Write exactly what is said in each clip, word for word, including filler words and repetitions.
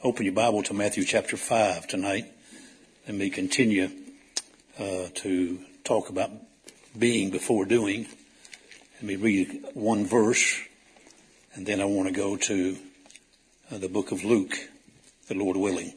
Open your Bible to Matthew chapter five tonight. Let me continue uh, to talk about being before doing. Let me read one verse, and then I want to go to uh, the book of Luke, the Lord willing.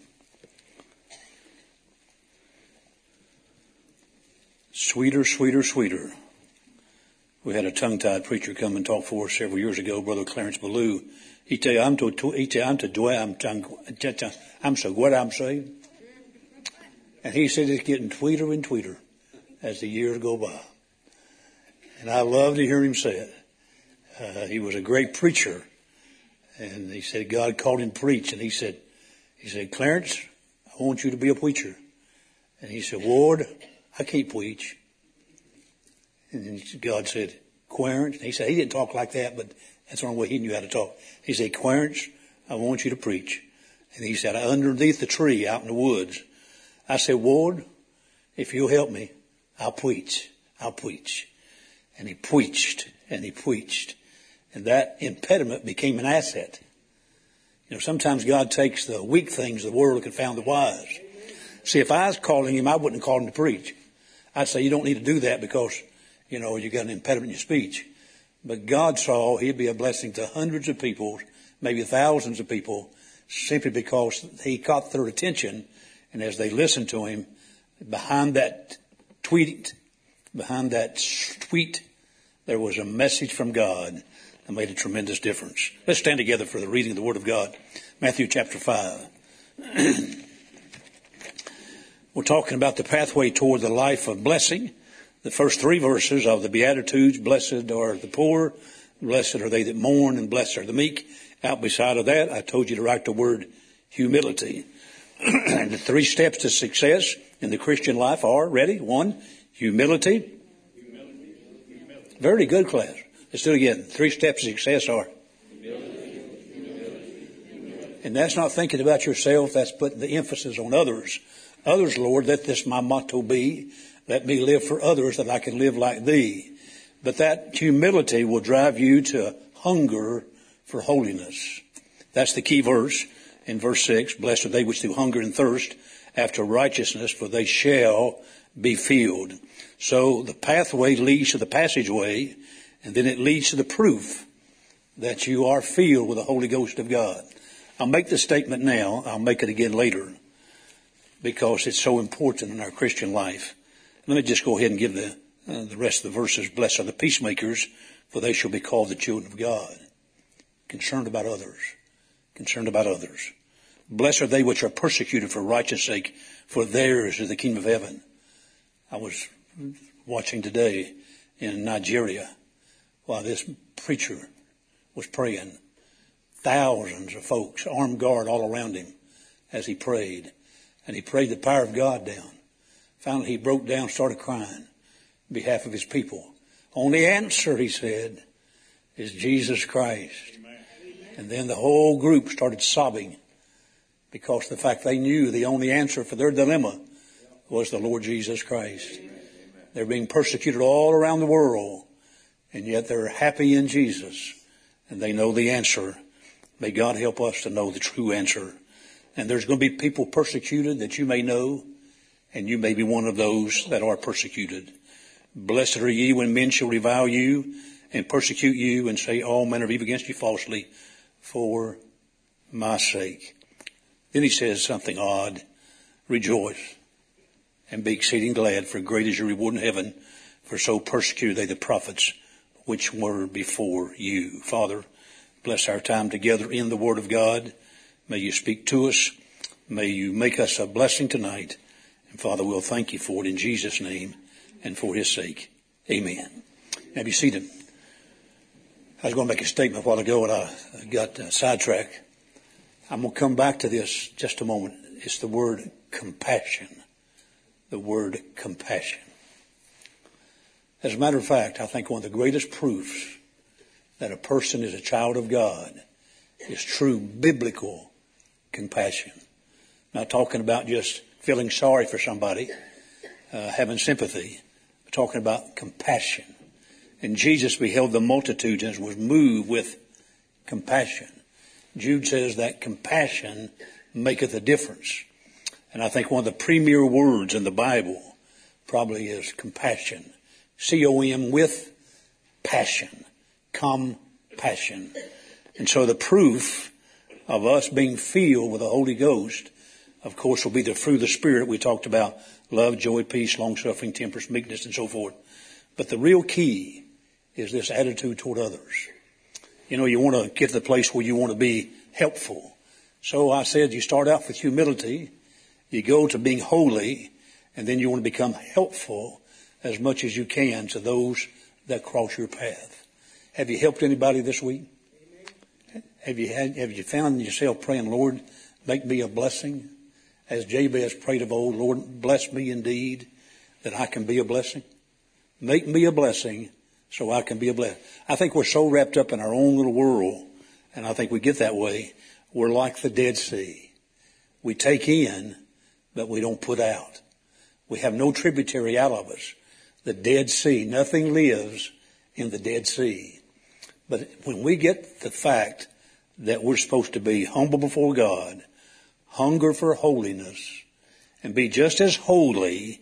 Sweeter, sweeter, sweeter. We had a tongue-tied preacher come and talk for us several years ago, Brother Clarence Ballou. He tell you, I'm to, he tell you, I'm to do, I'm, I'm so what I'm saying. And he said it's getting tweeter and tweeter as the years go by. And I love to hear him say it. Uh, he was a great preacher. And he said God called him to preach. And he said, he said, Clarence, I want you to be a preacher. And he said, Ward, I can't preach. And then God said, Clarence. He said, he didn't talk like that, but that's the only way he knew how to talk. He said, Clarence, I want you to preach. And he said, underneath the tree out in the woods. I said, Ward, if you'll help me, I'll preach. I'll preach. And he preached and he preached. And that impediment became an asset. You know, sometimes God takes the weak things of the world and confound the wise. See, if I was calling him, I wouldn't call him to preach. I'd say, you don't need to do that because, you know, you got an impediment in your speech. But God saw he'd be a blessing to hundreds of people, maybe thousands of people, simply because he caught their attention. And as they listened to him, behind that tweet, behind that tweet, there was a message from God that made a tremendous difference. Let's stand together for the reading of the Word of God. Matthew chapter five. We're talking about the pathway toward the life of blessing. The first three verses of the Beatitudes, blessed are the poor, blessed are they that mourn, and blessed are the meek. Out beside of that, I told you to write the word humility. And the three steps to success in the Christian life are, ready? One, humility. Humility. Humility. Very good, class. Let's do it again. Three steps to success are. Humility. Humility. Humility. And that's not thinking about yourself. That's putting the emphasis on others. Others, Lord, let this my motto be. Let me live for others that I can live like thee. But that humility will drive you to hunger for holiness. That's the key verse in verse six. Blessed are they which do hunger and thirst after righteousness, for they shall be filled. So the pathway leads to the passageway, and then it leads to the proof that you are filled with the Holy Ghost of God. I'll make the statement now. I'll make it again later because it's so important in our Christian life. Let me just go ahead and give the uh, the rest of the verses. Blessed are the peacemakers, for they shall be called the children of God. Concerned about others. Concerned about others. Blessed are they which are persecuted for righteousness' sake, for theirs is the kingdom of heaven. I was watching today in Nigeria while this preacher was praying. Thousands of folks, armed guard all around him as he prayed. And he prayed the power of God down. Finally, he broke down, started crying on behalf of his people. Only answer, he said, is Jesus Christ. Amen. And then the whole group started sobbing because of the fact they knew the only answer for their dilemma was the Lord Jesus Christ. Amen. They're being persecuted all around the world, and yet they're happy in Jesus, and they know the answer. May God help us to know the true answer. And there's going to be people persecuted that you may know, and you may be one of those that are persecuted. Blessed are ye when men shall revile you and persecute you and say all manner of evil against you falsely for my sake. Then he says something odd. Rejoice and be exceeding glad, for great is your reward in heaven, for so persecuted they the prophets which were before you. Father, bless our time together in the Word of God. May you speak to us. May you make us a blessing tonight. And Father, we'll thank you for it in Jesus' name and for his sake. Amen. Now be seated. I was going to make a statement a while ago and I got uh, sidetracked. I'm going to come back to this just a moment. It's the word compassion. The word compassion. As a matter of fact, I think one of the greatest proofs that a person is a child of God is true biblical compassion. Not talking about just feeling sorry for somebody, uh, having sympathy. We're talking about compassion. And Jesus beheld the multitudes and was moved with compassion. Jude says that compassion maketh a difference. And I think one of the premier words in the Bible probably is compassion. C O M with passion. Compassion. And so the proof of us being filled with the Holy Ghost, of course, will be the fruit of the Spirit. We talked about love, joy, peace, long-suffering, temperance, meekness, and so forth. But the real key is this attitude toward others. You know, you want to get to the place where you want to be helpful. So I said you start out with humility, you go to being holy, and then you want to become helpful as much as you can to those that cross your path. Have you helped anybody this week? Have you had, have you found yourself praying, Lord, make me a blessing? As Jabez prayed of old, Lord, bless me indeed that I can be a blessing. Make me a blessing so I can be a blessing. I think we're so wrapped up in our own little world, and I think we get that way. We're like the Dead Sea. We take in, but we don't put out. We have no tributary out of us. The Dead Sea, nothing lives in the Dead Sea. But when we get the fact that we're supposed to be humble before God, hunger for holiness, and be just as holy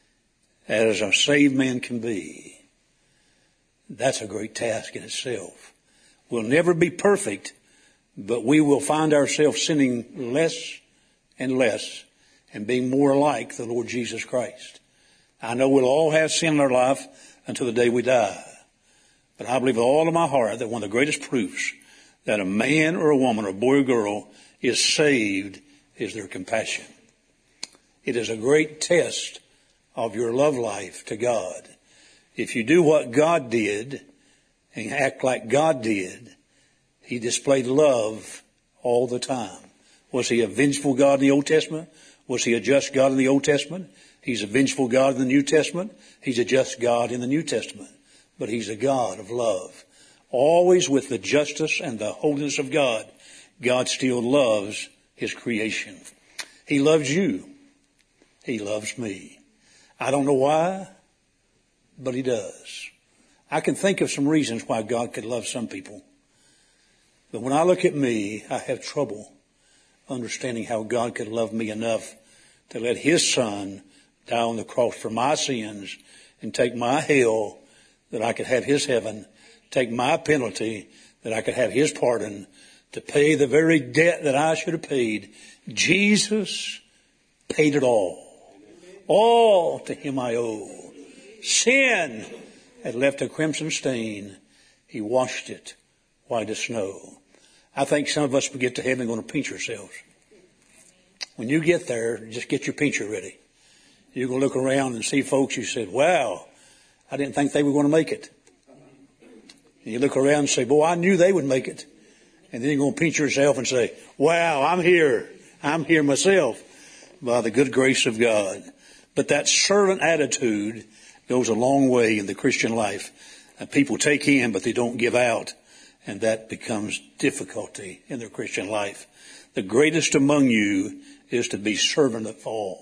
as a saved man can be, that's a great task in itself. We'll never be perfect, but we will find ourselves sinning less and less and being more like the Lord Jesus Christ. I know we'll all have sin in our life until the day we die. But I believe with all of my heart that one of the greatest proofs that a man or a woman or a boy or girl is saved is their compassion. It is a great test of your love life to God. If you do what God did and act like God did, He displayed love all the time. Was He a vengeful God in the Old Testament? Was He a just God in the Old Testament? He's a vengeful God in the New Testament. He's a just God in the New Testament. But He's a God of love. Always with the justice and the holiness of God, God still loves His creation. He loves you. He loves me. I don't know why, but He does. I can think of some reasons why God could love some people. But when I look at me, I have trouble understanding how God could love me enough to let His Son die on the cross for my sins and take my hell that I could have His heaven, take my penalty that I could have His pardon, to pay the very debt that I should have paid. Jesus paid it all. All to Him I owe. Sin had left a crimson stain. He washed it white as snow. I think some of us will get to heaven going to pinch ourselves. When you get there, just get your pincher ready. You're going to look around and see folks you said, wow, I didn't think they were going to make it. And you look around and say, boy, I knew they would make it. And then you're going to pinch yourself and say, wow, I'm here. I'm here myself by the good grace of God. But that servant attitude goes a long way in the Christian life. And people take in, but they don't give out. And that becomes difficulty in their Christian life. The greatest among you is to be servant of all.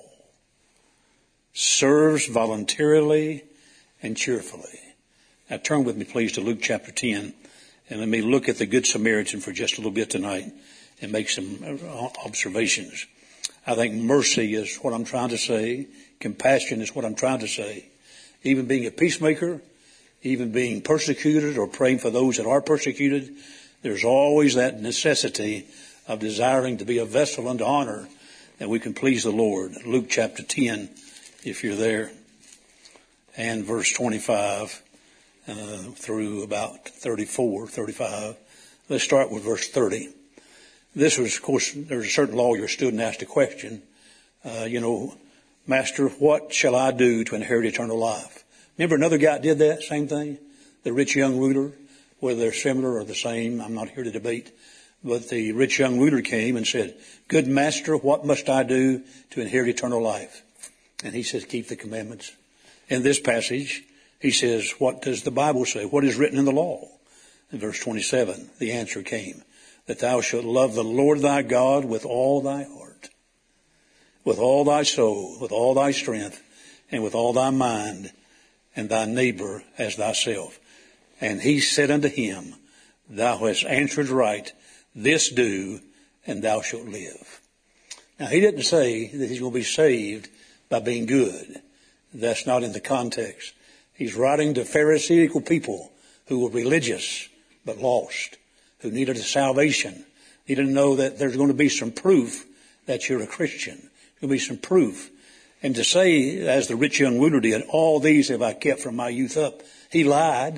Serves voluntarily and cheerfully. Now turn with me, please, to Luke chapter ten. And let me look at the Good Samaritan for just a little bit tonight and make some observations. I think mercy is what I'm trying to say. Compassion is what I'm trying to say. Even being a peacemaker, even being persecuted or praying for those that are persecuted, there's always that necessity of desiring to be a vessel unto honor that we can please the Lord. Luke chapter ten, if you're there, and verse twenty-five uh, through about thirty-four, thirty-five. Let's start with verse thirty. This was, of course, there's a certain lawyer stood and asked a question. Uh, you know, Master, what shall I do to inherit eternal life? Remember another guy did that, same thing? The rich young ruler, whether they're similar or the same, I'm not here to debate. But the rich young ruler came and said, good master, what must I do to inherit eternal life? And he says, keep the commandments. In this passage, he says, what does the Bible say? What is written in the law? In verse twenty-seven, the answer came, that thou shalt love the Lord thy God with all thy heart, with all thy soul, with all thy strength, and with all thy mind, and thy neighbor as thyself. And he said unto him, thou hast answered right, this do, and thou shalt live. Now, he didn't say that he's going to be saved by being good. That's not in the context. He's writing to Pharisaical people who were religious but lost, who needed a salvation, needed to know that there's going to be some proof that you're a Christian. There's going to be some proof. And to say, as the rich young ruler did, all these have I kept from my youth up. He lied.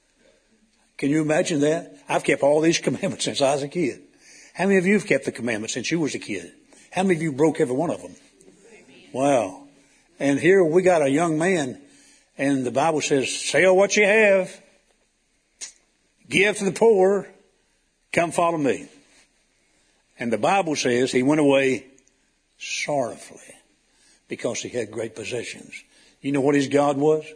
Can you imagine that? I've kept all these commandments since I was a kid. How many of you have kept the commandments since you was a kid? How many of you broke every one of them? Wow. And here we got a young man, and the Bible says, sell what you have, give to the poor, come follow me. And the Bible says he went away sorrowfully because he had great possessions. You know what his God was?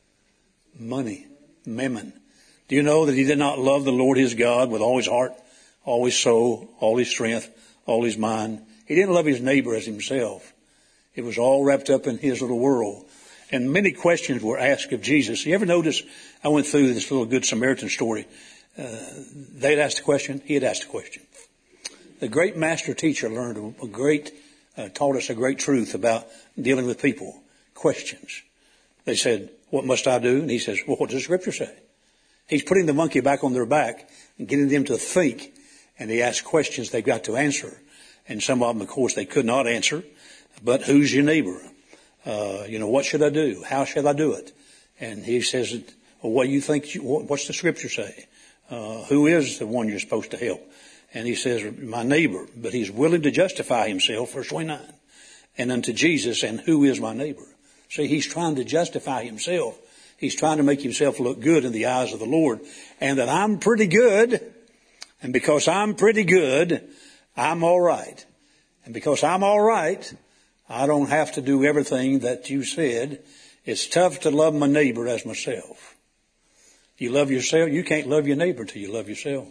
Money, mammon. Do you know that he did not love the Lord his God with all his heart, all his soul, all his strength, all his mind? He didn't love his neighbor as himself. It was all wrapped up in his little world. And many questions were asked of Jesus. You ever notice, I went through this little Good Samaritan story. Uh, they'd asked a question, he had asked a question. The great master teacher learned a great, uh, taught us a great truth about dealing with people. Questions. They said, what must I do? And he says, well, what does the scripture say? He's putting the monkey back on their back and getting them to think. And he asked questions they've got to answer. And some of them, of course, they could not answer. But who's your neighbor? Uh, you know, what should I do? How should I do it? And he says, well, what do you think? You, what's the scripture say? Uh, who is the one you're supposed to help? And he says, my neighbor. But he's willing to justify himself, verse twenty-nine. And unto Jesus, and who is my neighbor? See, he's trying to justify himself. He's trying to make himself look good in the eyes of the Lord. And that I'm pretty good. And because I'm pretty good, I'm all right. And because I'm all right, I don't have to do everything that you said. It's tough to love my neighbor as myself. You love yourself. You can't love your neighbor till you love yourself.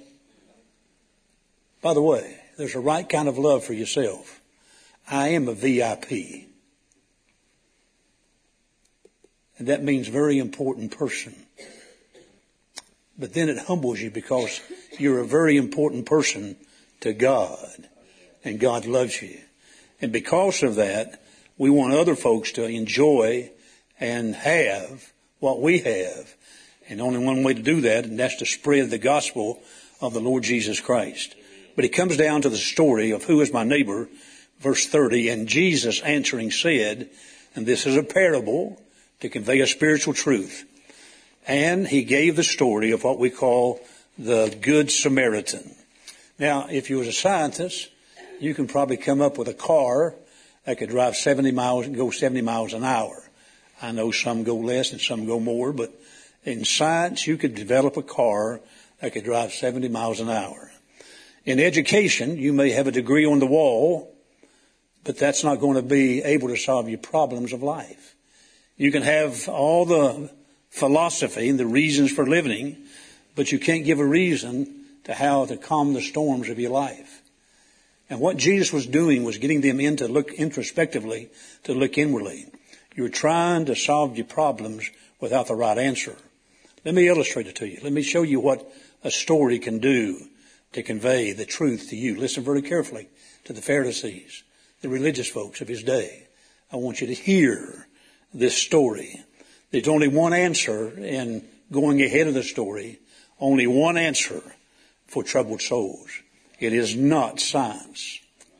By the way, there's a right kind of love for yourself. I am a V I P. And that means very important person. But then it humbles you because you're a very important person to God. And God loves you. And because of that, we want other folks to enjoy and have what we have. And only one way to do that, and that's to spread the gospel of the Lord Jesus Christ. But it comes down to the story of who is my neighbor, verse thirty. And Jesus answering said, and this is a parable to convey a spiritual truth. And he gave the story of what we call the Good Samaritan. Now, if you was a scientist, you can probably come up with a car that could drive seventy miles and go seventy miles an hour. I know some go less and some go more, but in science, you could develop a car that could drive seventy miles an hour. In education, you may have a degree on the wall, but that's not going to be able to solve your problems of life. You can have all the philosophy and the reasons for living, but you can't give a reason to how to calm the storms of your life. And what Jesus was doing was getting them in to look introspectively, to look inwardly. You're trying to solve your problems without the right answer. Let me illustrate it to you. Let me show you what a story can do to convey the truth to you. Listen very carefully to the Pharisees, the religious folks of his day. I want you to hear this story. There's only one answer in going ahead of the story, only one answer for troubled souls. It is not science.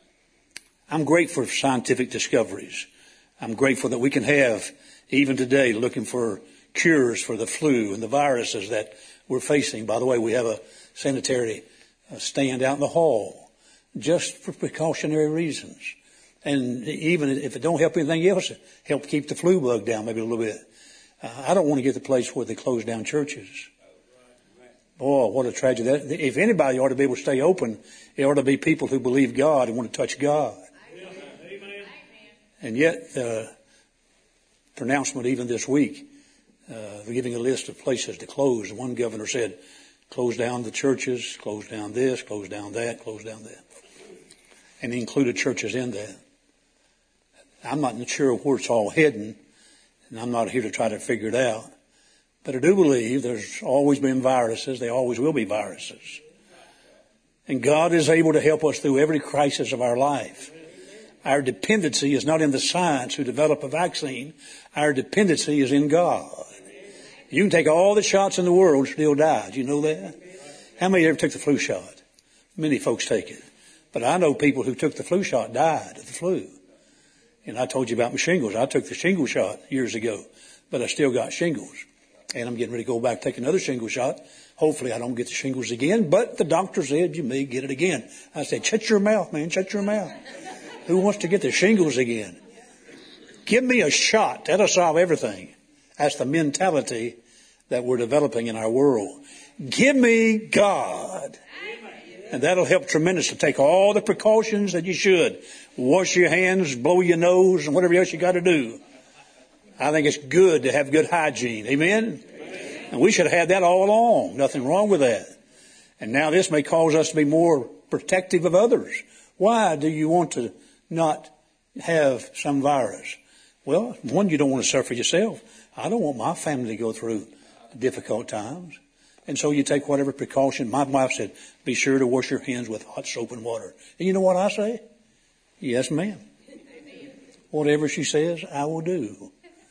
I'm grateful for scientific discoveries. I'm grateful that we can have, even today, looking for cures for the flu and the viruses that we're facing. By the way, we have a sanitary stand out in the hall just for precautionary reasons. And even if it don't help anything else, it help keep the flu bug down maybe a little bit. Uh, I don't want to get to the place where they close down churches. Boy, what a tragedy. That, if anybody ought to be able to stay open, it ought to be people who believe God and want to touch God. Amen. And yet, uh, pronouncement even this week, uh, giving a list of places to close. One governor said, close down the churches, close down this, close down that, close down that. And he included churches in that. I'm not sure where it's all heading, and I'm not here to try to figure it out. But I do believe there's always been viruses. There always will be viruses. And God is able to help us through every crisis of our life. Our dependency is not in the science who develop a vaccine. Our dependency is in God. You can take all the shots in the world and still die. Do you know that? How many ever took the flu shot? Many folks take it. But I know people who took the flu shot died of the flu. And I told you about my shingles. I took the shingle shot years ago, but I still got shingles. And I'm getting ready to go back and take another shingle shot. Hopefully I don't get the shingles again, but the doctor said you may get it again. I said, shut your mouth, man, shut your mouth. Who wants to get the shingles again? Give me a shot. That'll solve everything. That's the mentality that we're developing in our world. Give me God. And that'll help tremendously. Take all the precautions that you should. Wash your hands, blow your nose, and whatever else you got to do. I think it's good to have good hygiene. Amen? Amen? And we should have had that all along. Nothing wrong with that. And now this may cause us to be more protective of others. Why do you want to not have some virus? Well, one, you don't want to suffer yourself. I don't want my family to go through difficult times. And so you take whatever precaution. My wife said, be sure to wash your hands with hot soap and water. And you know what I say? Yes, ma'am. Whatever she says, I will do.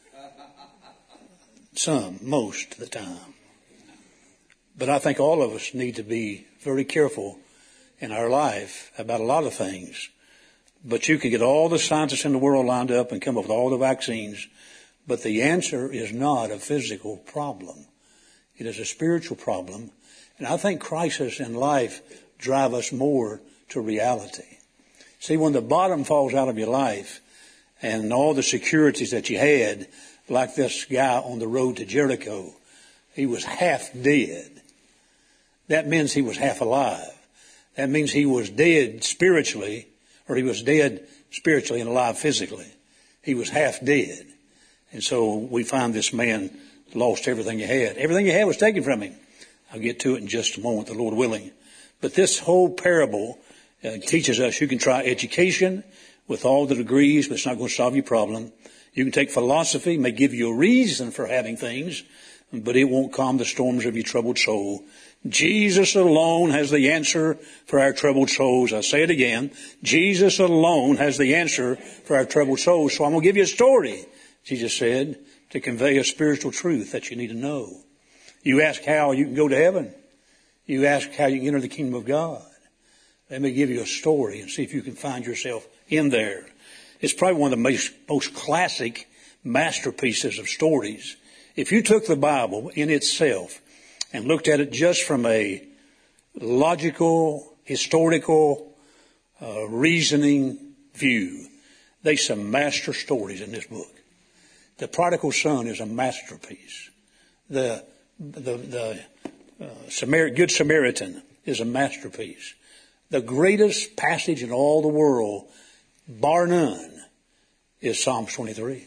Some, most of the time. But I think all of us need to be very careful in our life about a lot of things. But you can get all the scientists in the world lined up and come up with all the vaccines. But the answer is not a physical problem. It is a spiritual problem. And I think crisis in life drive us more to reality. See, when the bottom falls out of your life and all the securities that you had, like this guy on the road to Jericho, he was half dead. That means he was half alive. That means he was dead spiritually, or he was dead spiritually and alive physically. He was half dead. And so we find this man lost everything he had. Everything he had was taken from him. I'll get to it in just a moment, the Lord willing. But this whole parable uh, teaches us you can try education with all the degrees, but it's not going to solve your problem. You can take philosophy, may give you a reason for having things, but it won't calm the storms of your troubled soul. Jesus alone has the answer for our troubled souls. I say it again. Jesus alone has the answer for our troubled souls. So I'm going to give you a story, Jesus said, to convey a spiritual truth that you need to know. You ask how you can go to heaven. You ask how you can enter the kingdom of God. Let me give you a story and see if you can find yourself in there. It's probably one of the most, most classic masterpieces of stories. If you took the Bible in itself and looked at it just from a logical, historical, uh, reasoning view, there's some master stories in this book. The prodigal son is a masterpiece. The the the uh, Samar- Good Samaritan is a masterpiece. The greatest passage in all the world, bar none, is Psalms twenty-three.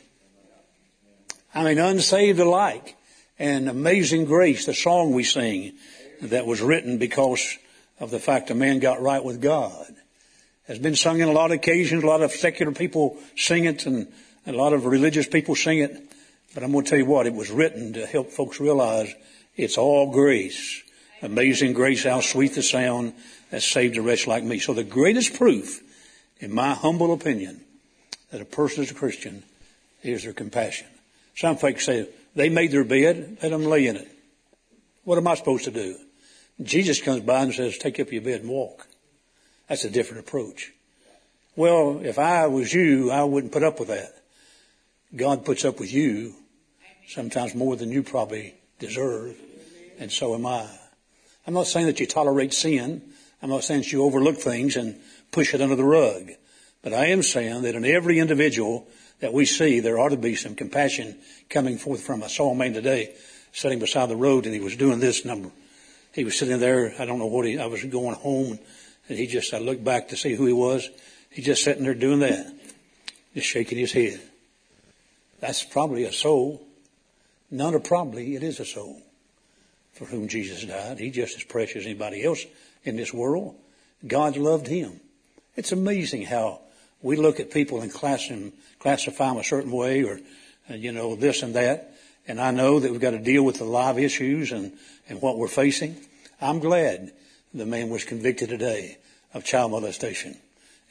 I mean, unsaved alike, and Amazing Grace, the song we sing, that was written because of the fact a man got right with God, has been sung in a lot of occasions. A lot of secular people sing it, and a lot of religious people sing it. But I'm going to tell you what, it was written to help folks realize it's all grace. Amazing grace, how sweet the sound that saved a wretch like me. So the greatest proof, in my humble opinion, that a person is a Christian is their compassion. Some folks say, they made their bed, let them lay in it. What am I supposed to do? Jesus comes by and says, take up your bed and walk. That's a different approach. Well, if I was you, I wouldn't put up with that. God puts up with you sometimes more than you probably deserve, and so am I. I'm not saying that you tolerate sin. I'm not saying that you overlook things and push it under the rug. But I am saying that in every individual that we see, there ought to be some compassion coming forth from us. I saw a man today sitting beside the road, and he was doing this number. He was sitting there, I don't know what he, I was going home, and he just, I looked back to see who he was. He's just sitting there doing that, just shaking his head. That's probably a soul. None of probably, it is a soul for whom Jesus died. He's just as precious as anybody else in this world. God loved him. It's amazing how we look at people and class them, classify them a certain way, or, uh, you know, this and that. And I know that we've got to deal with the live issues and, and what we're facing. I'm glad the man was convicted today of child molestation.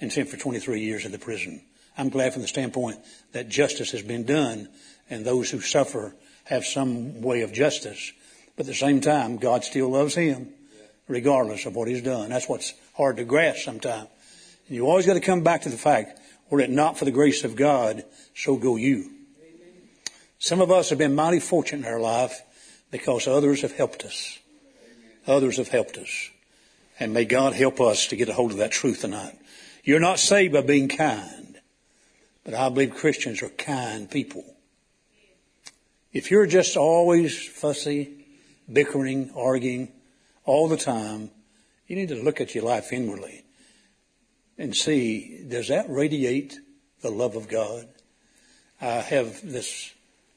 and sent for twenty-three years in the prison. I'm glad from the standpoint that justice has been done and those who suffer have some way of justice. But at the same time, God still loves him regardless of what he's done. That's what's hard to grasp sometimes. And you always got to come back to the fact, were it not for the grace of God, so go you. Some of us have been mighty fortunate in our life because others have helped us. Others have helped us. And may God help us to get a hold of that truth tonight. You're not saved by being kind, but I believe Christians are kind people. If you're just always fussy, bickering, arguing all the time, you need to look at your life inwardly and see, does that radiate the love of God? I have this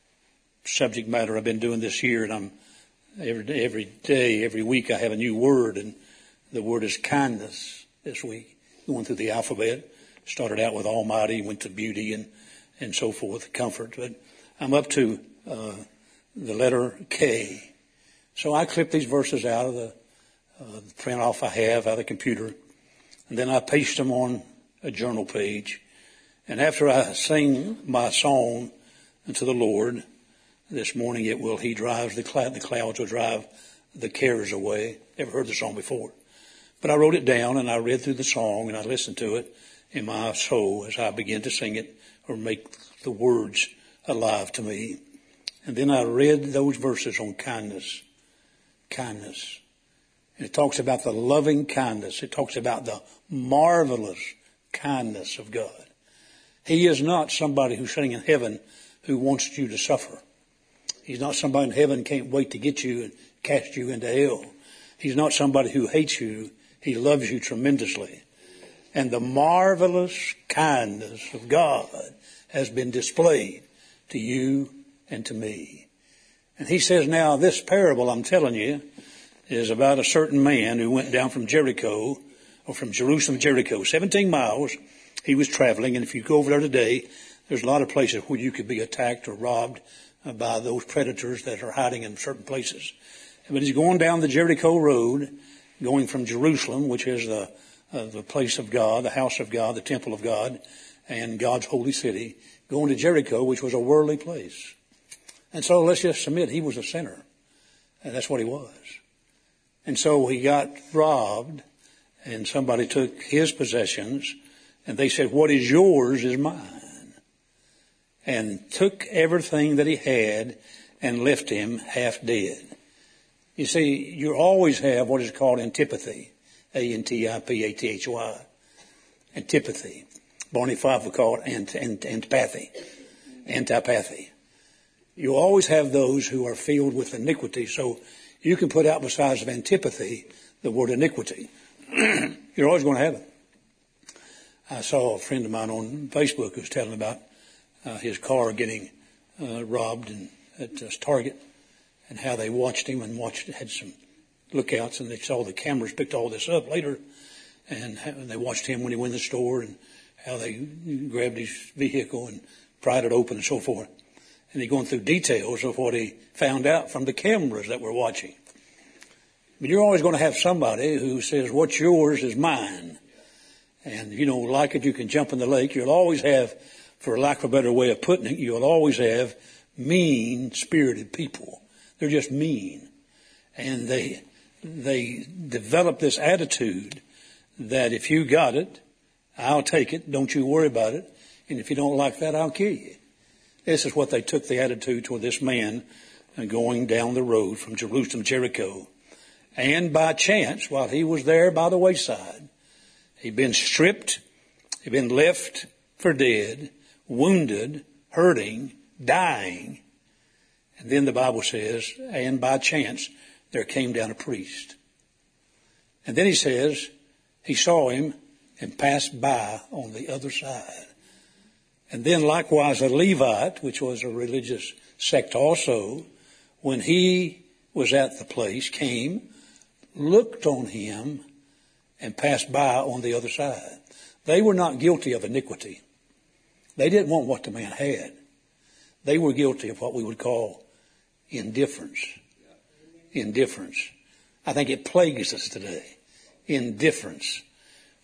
subject matter I've been doing this year, and I'm every day, every day, every week I have a new word, and the word is kindness this week. Going through the alphabet, started out with Almighty, went to beauty and, and so forth, comfort. But I'm up to uh, the letter K. So I clip these verses out of the uh, print off I have out of the computer, and then I paste them on a journal page. And after I sing my song unto the Lord, this morning it will, He drives the cloud, the clouds will drive the cares away. Never heard the song before. But I wrote it down and I read through the song and I listened to it in my soul as I began to sing it or make the words alive to me. And then I read those verses on kindness. Kindness. And it talks about the loving kindness. It talks about the marvelous kindness of God. He is not somebody who's sitting in heaven who wants you to suffer. He's not somebody in heaven who can't wait to get you and cast you into hell. He's not somebody who hates you. He loves you tremendously. And the marvelous kindness of God has been displayed to you and to me. And he says, now this parable I'm telling you is about a certain man who went down from Jericho, or from Jerusalem to Jericho, seventeen miles. He was traveling, and if you go over there today, there's a lot of places where you could be attacked or robbed by those predators that are hiding in certain places. But he's going down the Jericho road, going from Jerusalem, which is the, uh, the place of God, the house of God, the temple of God, and God's holy city, going to Jericho, which was a worldly place. And so let's just admit he was a sinner. And that's what he was. And so he got robbed, and somebody took his possessions, and they said, what is yours is mine. And took everything that he had and left him half dead. You see, you always have what is called antipathy. A N T I P A T H Y. Antipathy. Barney Fife would call it ant, ant, antipathy. Antipathy. You always have those who are filled with iniquity. So you can put out besides of antipathy the word iniquity. You're always going to have it. I saw a friend of mine on Facebook who was telling about uh, his car getting uh, robbed in, at uh, Target, and how they watched him and watched, had some lookouts, and they saw the cameras picked all this up later, and how, they watched him when he went in the store and how they grabbed his vehicle and pried it open and so forth. And he's going through details of what he found out from the cameras that were watching. But you're always going to have somebody who says, what's yours is mine. And you don't like it, you can jump in the lake. You'll always have, for lack of a better way of putting it, you'll always have mean-spirited people. They're just mean. And they they develop this attitude that if you got it, I'll take it, don't you worry about it. And if you don't like that, I'll kill you. This is what they took the attitude toward this man going down the road from Jerusalem to Jericho. And by chance, while he was there by the wayside, he'd been stripped, he'd been left for dead, wounded, hurting, dying. And then the Bible says, and by chance, there came down a priest. And then he says, he saw him and passed by on the other side. And then likewise a Levite, which was a religious sect also, when he was at the place, came, looked on him, and passed by on the other side. They were not guilty of iniquity. They didn't want what the man had. They were guilty of what we would call indifference. Indifference. I think it plagues us today. Indifference.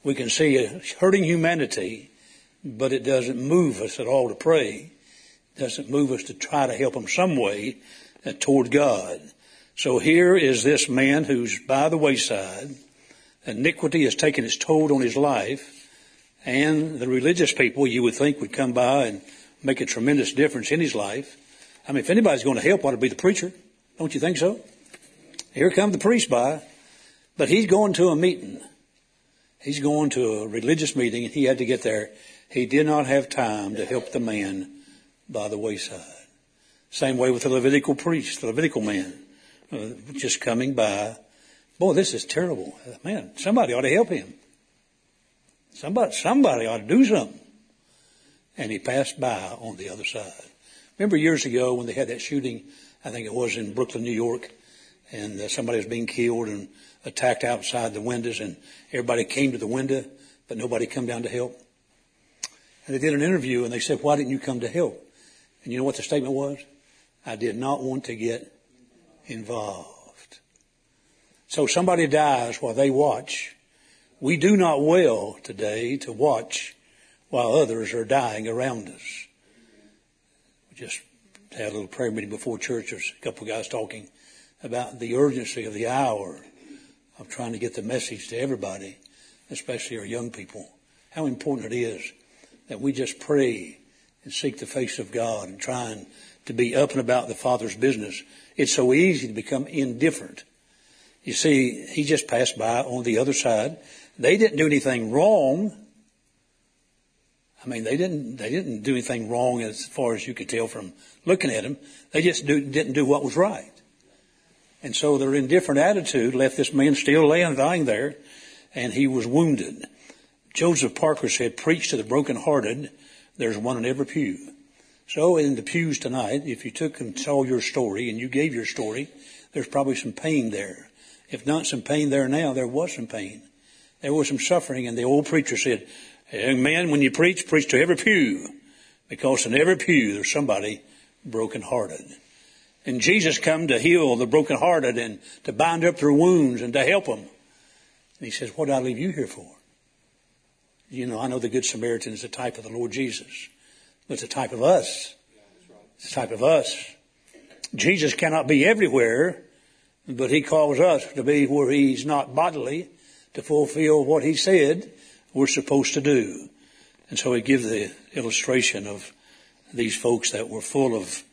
We can see it hurting humanity, but it doesn't move us at all to pray. It doesn't move us to try to help them some way uh, toward God. So here is this man who's by the wayside. Iniquity has taken its toll on his life, and the religious people, you would think, would come by and make a tremendous difference in his life. I mean, if anybody's going to help, it ought to be the preacher. Don't you think so? Here comes the priest by, but he's going to a meeting. He's going to a religious meeting, and he had to get there. He did not have time to help the man by the wayside. Same way with the Levitical priest, the Levitical man, uh, just coming by. Boy, this is terrible. Man, somebody ought to help him. Somebody, somebody ought to do something. And he passed by on the other side. Remember years ago when they had that shooting, I think it was in Brooklyn, New York, and uh, somebody was being killed and attacked outside the windows, and everybody came to the window, but nobody come down to help. And they did an interview, and they said, why didn't you come to help? And you know what the statement was? I did not want to get involved. So somebody dies while they watch. We do not well today to watch while others are dying around us. We just had a little prayer meeting before church. There's a couple of guys talking about the urgency of the hour of trying to get the message to everybody, especially our young people. How important it is that we just pray and seek the face of God and trying to be up and about the Father's business. It's so easy to become indifferent. You see, he just passed by on the other side. They didn't do anything wrong. I mean, they didn't, they didn't do anything wrong as far as you could tell from looking at them. They just do, didn't do what was right. And so their indifferent attitude left this man still laying, lying there, and he was wounded. Joseph Parker said, preach to the brokenhearted. There's one in every pew. So in the pews tonight, if you took and saw your story and you gave your story, there's probably some pain there. If not some pain there now, there was some pain. There was some suffering, and the old preacher said, young man, when you preach, preach to every pew, because in every pew there's somebody brokenhearted. And Jesus come to heal the brokenhearted and to bind up their wounds and to help them. And he says, what did I leave you here for? You know, I know the Good Samaritan is a type of the Lord Jesus, but it's a type of us. It's a type of us. Jesus cannot be everywhere, but he calls us to be where he's not bodily, to fulfill what he said we're supposed to do. And so he gives the illustration of these folks that were full of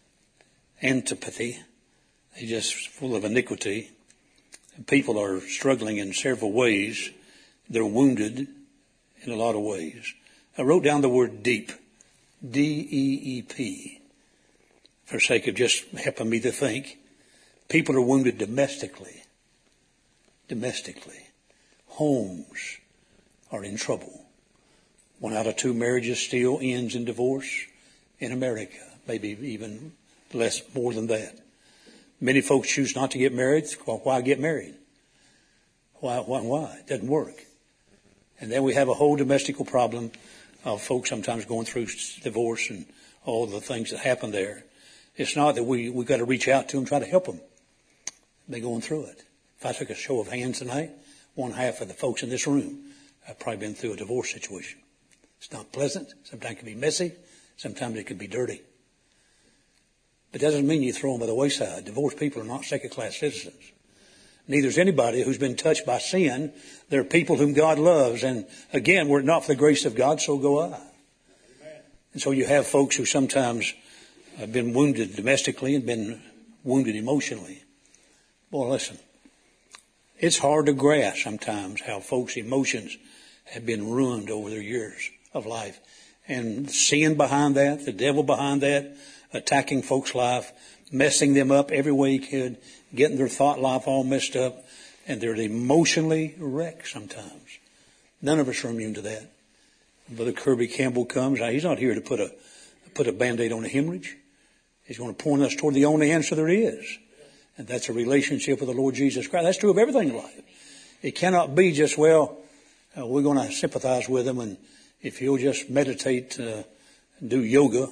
antipathy. They're just full of iniquity. And people are struggling in several ways. They're wounded in a lot of ways. I wrote down the word deep. D E E P. For sake of just helping me to think. People are wounded domestically. Domestically. Homes are in trouble. One out of two marriages still ends in divorce in America. Maybe even less, more than that. Many folks choose not to get married. Well, why get married? Why, why, why? It doesn't work. And then we have a whole domestical problem of folks sometimes going through divorce and all the things that happen there. It's not that we, we've got to reach out to them, try to help them. They're going through it. If I took a show of hands tonight, one half of the folks in this room have probably been through a divorce situation. It's not pleasant. Sometimes it can be messy. Sometimes it can be dirty. But it doesn't mean you throw them by the wayside. Divorced people are not second-class citizens. Neither is anybody who's been touched by sin. They're people whom God loves. And again, were it not for the grace of God, so go I. Amen. And so you have folks who sometimes have been wounded domestically and been wounded emotionally. Boy, listen. It's hard to grasp sometimes how folks' emotions have been ruined over their years of life. And sin behind that, the devil behind that, attacking folks' life, messing them up every way he could, getting their thought life all messed up, and they're emotionally wrecked sometimes. None of us are immune to that. Brother Kirby Campbell comes. Now, he's not here to put a put a Band-Aid on a hemorrhage. He's going to point us toward the only answer there is. And that's a relationship with the Lord Jesus Christ. That's true of everything in life. It cannot be just, well, uh, we're going to sympathize with him, and if he'll just meditate uh, and do yoga,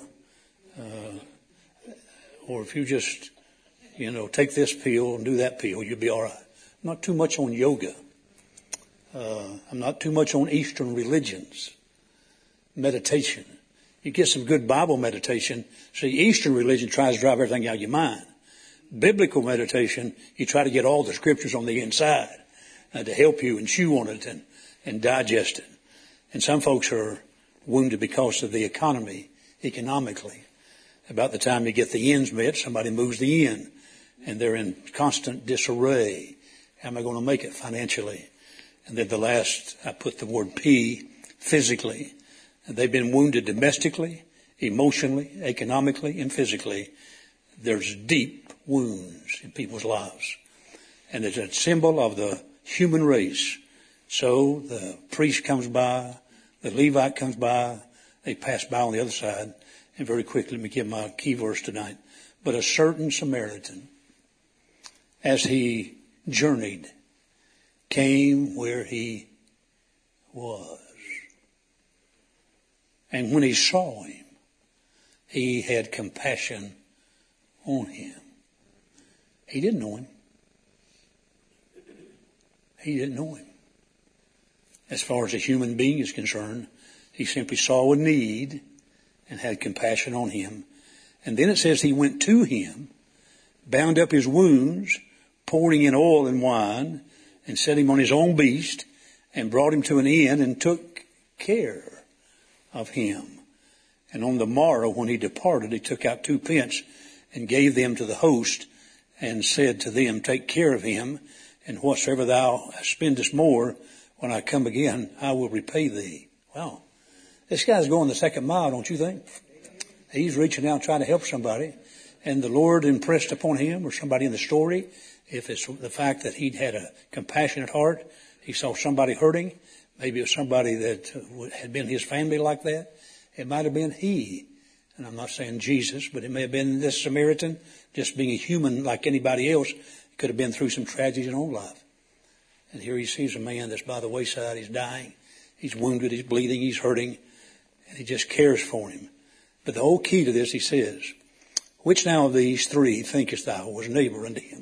uh, or if you just, you know, take this pill and do that pill, you'll be all right. Not too much on yoga. Uh, I'm not too much on Eastern religions. Meditation. You get some good Bible meditation. See, Eastern religion tries to drive everything out of your mind. Biblical meditation, you try to get all the scriptures on the inside uh, to help you and chew on it and, and digest it. And some folks are wounded because of the economy, economically. About the time you get the ends met, somebody moves the end. And they're in constant disarray. How am I going to make it financially? And then the last, I put the word P, physically. And they've been wounded domestically, emotionally, economically, and physically. There's deep wounds in people's lives. And it's a symbol of the human race. So the priest comes by, the Levite comes by, they pass by on the other side. And very quickly, let me give my key verse tonight. But a certain Samaritan, as he journeyed, came where he was. And when he saw him, he had compassion on him. He didn't know him. He didn't know him. As far as a human being is concerned, he simply saw a need and had compassion on him. And then it says he went to him, bound up his wounds, pouring in oil and wine, and set him on his own beast, and brought him to an inn, and took care of him. And on the morrow, when he departed, he took out two pence, and gave them to the host, and said to them, take care of him, and whatsoever thou spendest more, when I come again, I will repay thee. Wow. This guy's going the second mile, don't you think? He's reaching out, trying to help somebody. And the Lord impressed upon him, or somebody in the story, if it's the fact that he'd had a compassionate heart, he saw somebody hurting, maybe it was somebody that had been his family like that. It might have been he. And I'm not saying Jesus, but it may have been this Samaritan, just being a human like anybody else, could have been through some tragedies in his own life. And here he sees a man that's by the wayside, he's dying, he's wounded, he's bleeding, he's hurting, and he just cares for him. But the whole key to this, he says, which now of these three thinkest thou was neighbor unto him?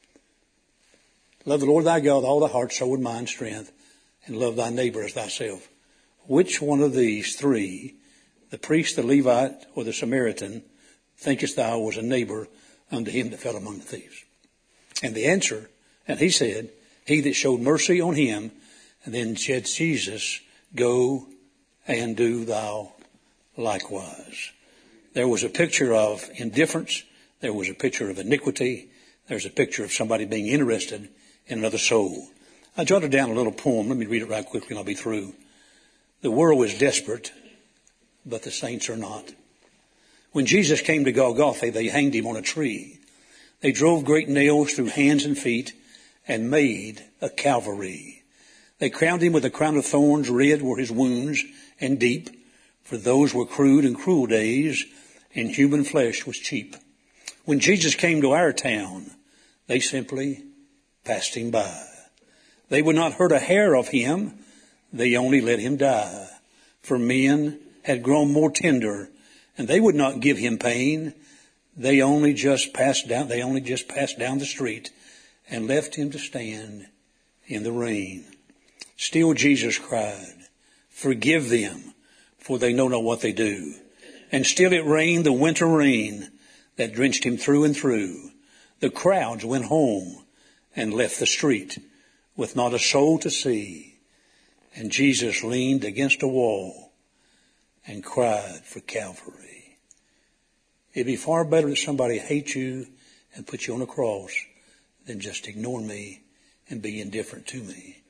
Love the Lord thy God with all thy heart, soul, and mind, strength, and love thy neighbor as thyself. Which one of these three, the priest, the Levite, or the Samaritan, thinkest thou was a neighbor unto him that fell among the thieves? And the answer, and he said, he that showed mercy on him. And then said Jesus, go and do thou likewise. There was a picture of indifference. There was a picture of iniquity. There's a picture of somebody being interested in another soul. I jotted down a little poem. Let me read it right quickly and I'll be through. The world is desperate, but the saints are not. When Jesus came to Golgotha, they hanged him on a tree. They drove great nails through hands and feet and made a Calvary. They crowned him with a crown of thorns. Red were his wounds and deep, for those were crude and cruel days, and human flesh was cheap. When Jesus came to our town, they simply passed him by. They would not hurt a hair of him. They only let him die. For men had grown more tender, and they would not give him pain. They only just passed down, they only just passed down the street and left him to stand in the rain. Still Jesus cried, forgive them, for they know not what they do. And still it rained the winter rain that drenched him through and through. The crowds went home and left the street with not a soul to see. And Jesus leaned against a wall and cried for Calvary. It'd be far better that somebody hate you and put you on a cross than just ignore me and be indifferent to me.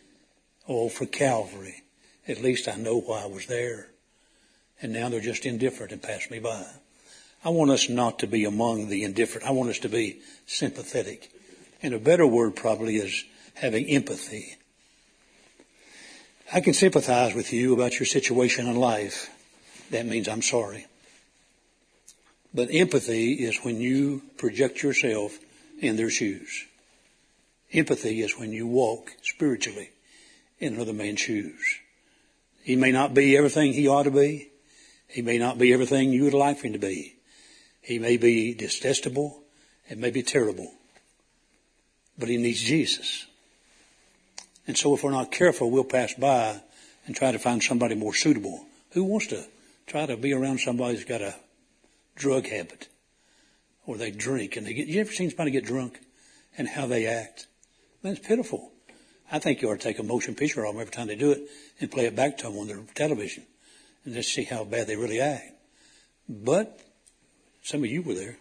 Oh, for Calvary, at least I know why I was there. And now they're just indifferent and pass me by. I want us not to be among the indifferent. I want us to be sympathetic. And a better word probably is having empathy. I can sympathize with you about your situation in life. That means I'm sorry. But empathy is when you project yourself in their shoes. Empathy is when you walk spiritually in another man's shoes. He may not be everything he ought to be. He may not be everything you would like for him to be. He may be detestable. It may be terrible. But he needs Jesus. And so if we're not careful, we'll pass by and try to find somebody more suitable. Who wants to try to be around somebody who's got a drug habit or they drink and they get, you ever seen somebody get drunk and how they act? Man, it's pitiful. I think you ought to take a motion picture of them every time they do it and play it back to them on their television and just see how bad they really act. But some of you were there.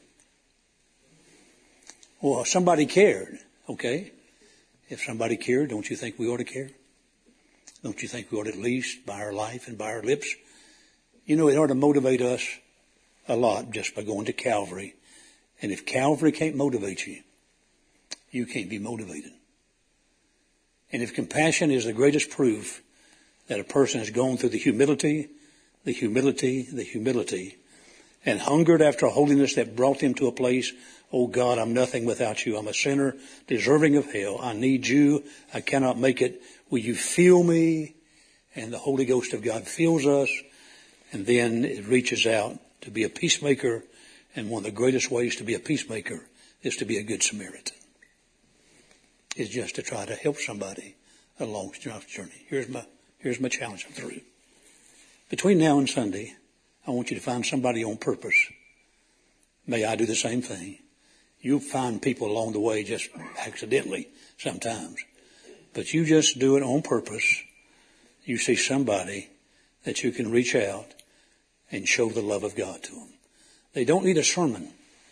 Well, somebody cared, okay? If somebody cared, don't you think we ought to care? Don't you think we ought to at least, by our life and by our lips? You know, it ought to motivate us a lot just by going to Calvary. And if Calvary can't motivate you, you can't be motivated. And if compassion is the greatest proof that a person has gone through the humility, the humility, the humility, and hungered after a holiness that brought them to a place, oh God, I'm nothing without you. I'm a sinner deserving of hell. I need you. I cannot make it. Will you fill me? And the Holy Ghost of God fills us. And then it reaches out to be a peacemaker. And one of the greatest ways to be a peacemaker is to be a good Samaritan. Is just to try to help somebody along the journey. Here's my, here's my challenge. I'm through. Between now and Sunday, I want you to find somebody on purpose. May I do the same thing. You'll find people along the way just accidentally sometimes. But you just do it on purpose. You see somebody that you can reach out and show the love of God to them. They don't need a sermon.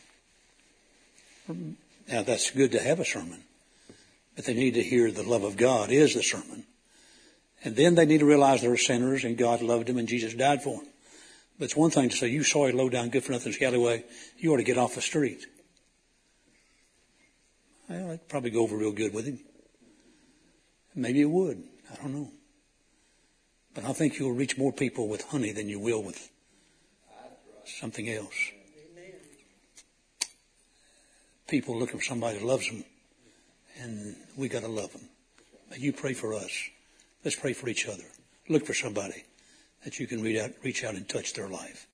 Now that's good to have a sermon. But they need to hear the love of God is the sermon. And then they need to realize they're sinners and God loved them and Jesus died for them. But it's one thing to say, you sorry, low down, good for nothing scallywag. You ought to get off the street. Well, that'd probably go over real good with him. Maybe it would. I don't know. But I think you'll reach more people with honey than you will with something else. People looking for somebody who loves them. And we got to love them. May you pray for us. Let's pray for each other. Look for somebody that you can reach out, reach out and touch their life.